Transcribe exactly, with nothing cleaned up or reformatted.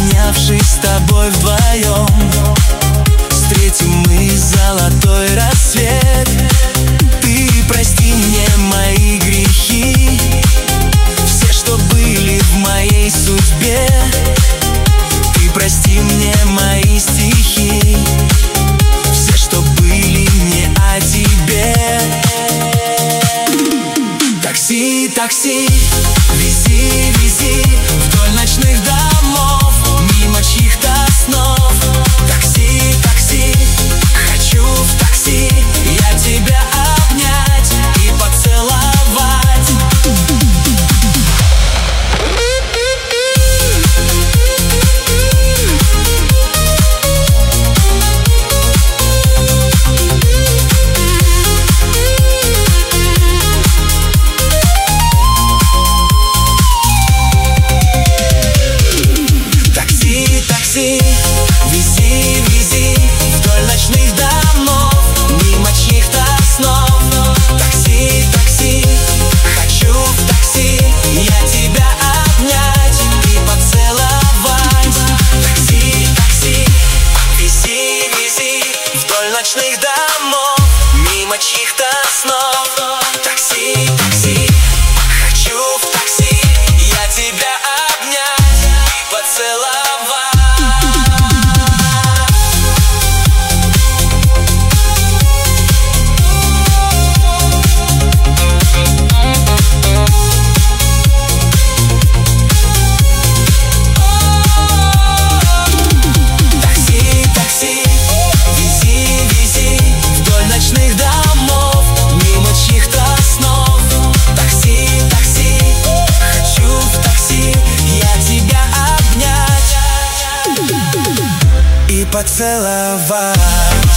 обнявшись с тобой вдвоем, встретим мы золотой рассвет. Ты прости мне мои грехи, все, что были в моей судьбе. Ты прости мне мои стихи, все, что были не о тебе. Такси, такси, вези, вези вдоль ночных домов, мимо чьих-то снов. Такси, такси, хочу в такси я тебя обнять и поцеловать. Вези, вези вдоль ночных домов, мимо чьих-то снов. Такси, такси, хочу в такси я тебя обнять и поцеловать. Такси, такси, вези, вези вдоль ночных домов, мимо чьих-то снов. Такси, такси, хочу в такси я тебя обнять и поцеловать. Поцеловать.